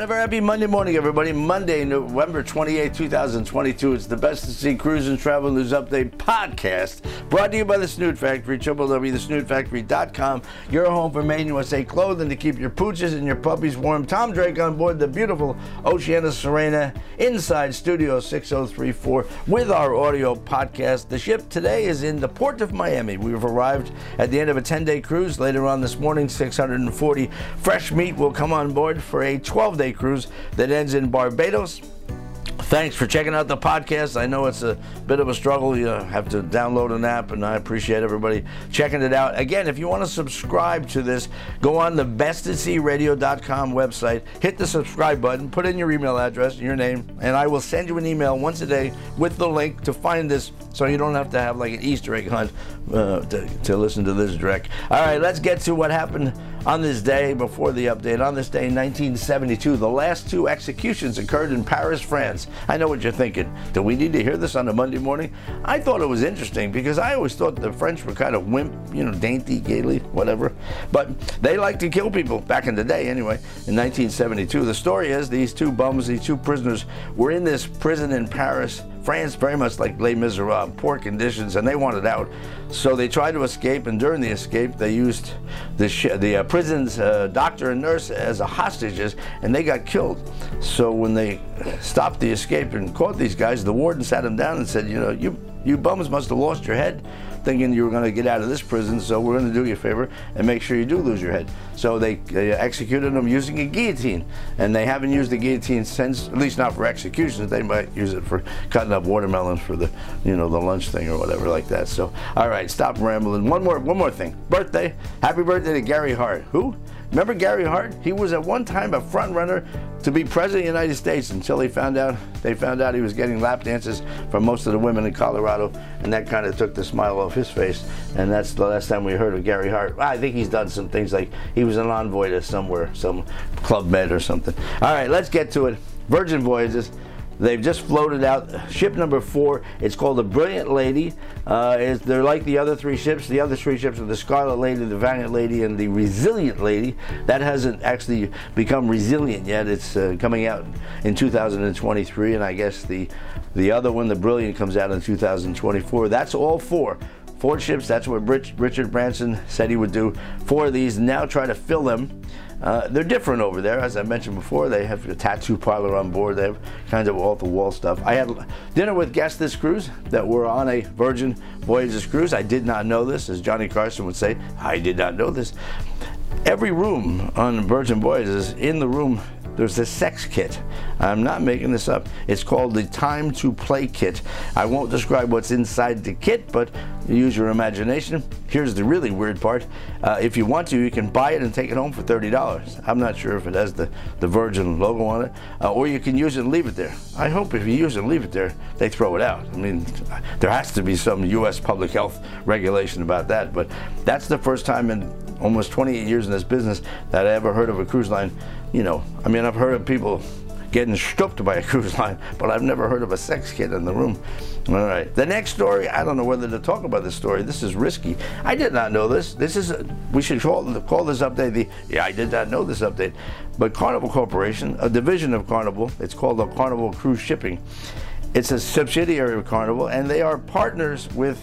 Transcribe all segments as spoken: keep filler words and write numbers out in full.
And a very happy Monday morning, everybody. Monday, November twenty-eighth, two thousand twenty-two. It's the Best to See Cruise and Travel News Update podcast, brought to you by the Snood Factory, w w w dot the snood factory dot com. Your home for Made in U S A clothing to keep your pooches and your puppies warm. Tom Drake on board the beautiful Oceana Serena inside Studio six oh three four with our audio podcast. The ship today is in the port of Miami. We've arrived at the end of a ten-day cruise. Later on this morning, six hundred forty fresh meat will come on board for a twelve-day cruise that ends in Barbados. Thanks for checking out the podcast. I know it's a bit of a struggle. You have to download an app, and I appreciate everybody checking it out. Again, if you want to subscribe to this, go on the best to see radio dot com website, hit the subscribe button, put in your email address and your name, and I will send you an email once a day with the link to find this, so you don't have to have like an Easter egg hunt uh, to, to listen to this direct. All right, let's get to what happened on this day before the update. On this day in nineteen seventy-two, the last two executions occurred in Paris, France. I know what you're thinking. Do we need to hear this on a Monday morning? I thought it was interesting because I always thought the French were kind of wimp, you know, dainty, gaily, whatever. But they like to kill people, back in the day anyway, in nineteen seventy-two. The story is these two bums, these two prisoners, were in this prison in Paris, France, very much like Les Miserables, poor conditions, and they wanted out. So they tried to escape, and during the escape, they used the sh the uh, prison's uh, doctor and nurse as a hostages, and they got killed. So when they stopped the escape and caught these guys, the warden sat them down and said, you know, you, you bums must have lost your head thinking you were going to get out of this prison, so we're going to do you a favor and make sure you do lose your head. So they, they executed them using a guillotine, and they haven't used the guillotine since, at least not for executions. They might use it for cutting up watermelons for the, you know, the lunch thing or whatever like that. So, all right, stop rambling. One more, one more thing. Birthday. Happy birthday to Gary Hart. Who? Remember Gary Hart? He was at one time a front runner to be president of the United States until he found out they found out he was getting lap dances from most of the women in Colorado, and that kind of took the smile off his face. And that's the last time we heard of Gary Hart. I think he's done some things, like he was an envoy to somewhere, some Club Med or something. All right, let's get to it. Virgin Voyages. They've just floated out ship number four. It's called the Brilliant Lady. Uh, it's, they're like the other three ships. The other three ships are the Scarlet Lady, the Valiant Lady, and the Resilient Lady. That hasn't actually become resilient yet. It's uh, coming out in two thousand twenty-three, and I guess the the other one, the Brilliant, comes out in two thousand twenty-four. That's all four. Four ships. That's what Rich, Richard Branson said he would do. Four of these. Now try to fill them. Uh, they're different over there, as I mentioned before. They have a tattoo parlor on board. They have kind of wall-to-wall stuff. I had dinner with guests this cruise that were on a Virgin Voyages cruise. I did not know this, as Johnny Carson would say. I did not know this. Every room on Virgin Voyages, in the room, there's a sex kit. I'm not making this up. It's called the Time to Play kit. I won't describe what's inside the kit, but use your imagination. Here's the really weird part. Uh, if you want to, you can buy it and take it home for thirty dollars. I'm not sure if it has the, the Virgin logo on it, uh, or you can use it and leave it there. I hope if you use it and leave it there, they throw it out. I mean, there has to be some U S public health regulation about that, but that's the first time in almost twenty-eight years in this business that I ever heard of a cruise line. You know, I mean, I've heard of people getting stooped by a cruise line, but I've never heard of a sex kit in the room. All right, the next story, I don't know whether to talk about this story. This is risky. I did not know this. This is, a, we should call, call this update the, yeah, I did not know this update. But Carnival Corporation, a division of Carnival, it's called the Carnival Cruise Shipping. It's a subsidiary of Carnival, and they are partners with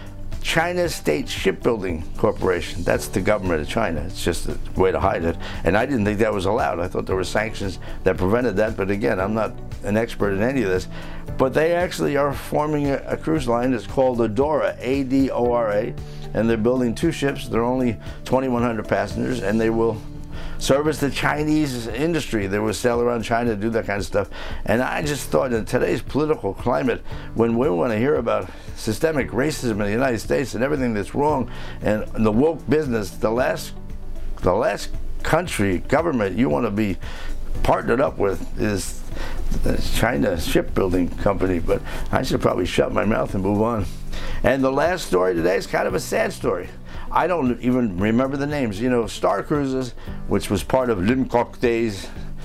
China State Shipbuilding Corporation. That's the government of China. It's just a way to hide it. And I didn't think that was allowed. I thought there were sanctions that prevented that. But again, I'm not an expert in any of this. But they actually are forming a, a cruise line. It's called Adora, A D O R A. And they're building two ships. They're only twenty-one hundred passengers, and they will service the Chinese industry. They will sail around China to do that kind of stuff. And I just thought, in today's political climate, when we want to hear about systemic racism in the United States and everything that's wrong, and the woke business, the last, the last country, government you want to be partnered up with is the China Shipbuilding Company. But I should probably shut my mouth and move on. And the last story today is kind of a sad story. I don't even remember the names. You know, Star Cruises, which was part of Lim Kok Day's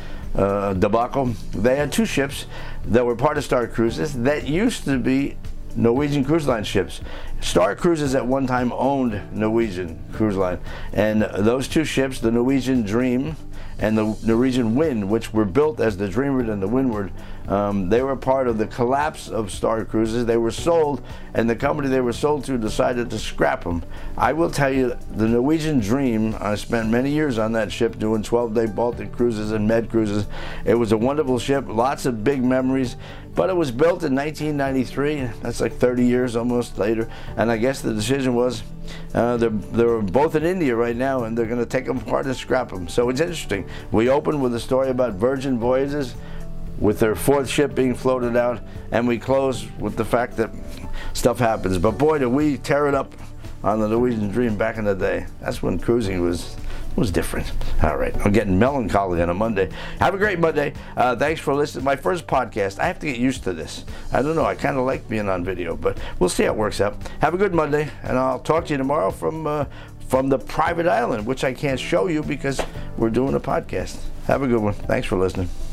uh, debacle, they had two ships that were part of Star Cruises that used to be Norwegian Cruise Line ships. Star Cruises at one time owned Norwegian Cruise Line, and those two ships, the Norwegian Dream and the Norwegian Wind, which were built as the Dreamer and the Windward. Um, they were part of the collapse of Star Cruises. They were sold, and the company they were sold to decided to scrap them. I will tell you, the Norwegian Dream, I spent many years on that ship doing twelve-day Baltic cruises and med cruises. It was a wonderful ship, lots of big memories, but it was built in nineteen ninety-three. That's like thirty years almost later, and I guess the decision was uh, they're, they're both in India right now, and they're going to take them apart and scrap them. So it's interesting. We opened with a story about Virgin Voyages, with their fourth ship being floated out, and we close with the fact that stuff happens. But boy, did we tear it up on the Norwegian Dream back in the day. That's when cruising was was different. All right, I'm getting melancholy on a Monday. Have a great Monday. Uh, thanks for listening. My first podcast. I have to get used to this. I don't know. I kind of like being on video, but we'll see how it works out. Have a good Monday, and I'll talk to you tomorrow from uh, from the private island, which I can't show you because we're doing a podcast. Have a good one. Thanks for listening.